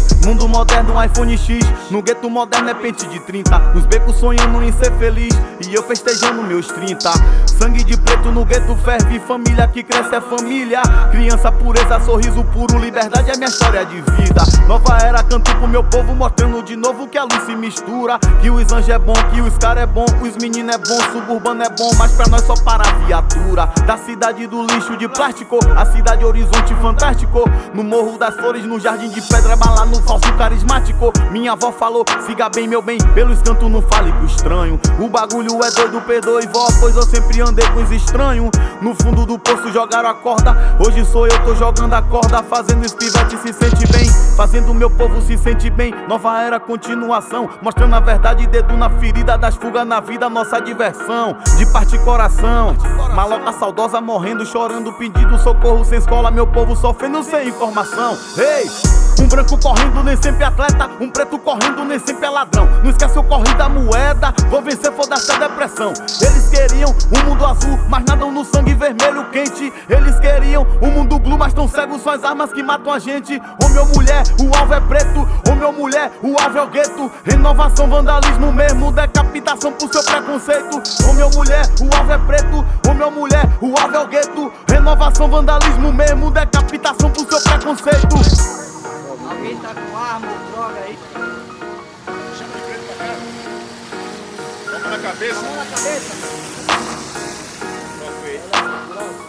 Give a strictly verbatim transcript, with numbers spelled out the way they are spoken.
Mundo moderno, um iPhone X. No gueto moderno é pente de trinta. Nos becos sonhando em ser feliz e eu festejando meus trinta. Sangue de preto no gueto ferve. Família que cresce é família. Criança, pureza, sorriso puro. Liberdade é minha história de vida. Nova era, canto pro meu povo, mostrando de novo que a luz se mistura. Que os anjos é bom, que os cara é bom, os meninos é bom, suburbano é bom, mas pra nós só para a viatura. Da cidade do lixo de plástico, a cidade horizonte fantástico. No morro das flores, no jardim de pedra, bala no falso carismático. Minha avó falou, siga bem meu bem, pelos cantos não fale com estranho. O bagulho é doido, perdoe vó, pois eu sempre andei com os estranhos. No fundo do poço jogaram a corda, hoje sou eu, tô jogando a corda. Fazendo esse pivete se sente bem, fazendo meu povo se sente bem. Nova era, continuação, mostrando a verdade, dedo na ferida das fugas na vida, nossa diversão. De parte coração, maloca saudosa morrendo, chorando, pedindo socorro sem escola, meu povo sofrendo sem informação. Ei! Um branco correndo nem sempre é atleta, um preto correndo nem sempre é ladrão. Não esquece o corre da moeda, vou vencer, foda-se a depressão. Eles queriam um mundo azul, mas nadam no sangue vermelho quente. Eles queriam um mundo blue, mas tão cegos são as armas que matam a gente. Homem ou mulher, o alvo é preto. Homem ou mulher, o alvo é o gueto. Renovação, vandalismo mesmo, decapitação por seu preconceito. Homem ou mulher, o alvo é preto. Homem ou mulher, o alvo é o gueto. Renovação, vandalismo mesmo, decapitação por seu preconceito. Alguém tá com arma ou droga aí? Chama de preto pra cá. Toma na cabeça. Toma na cabeça. Qual foi?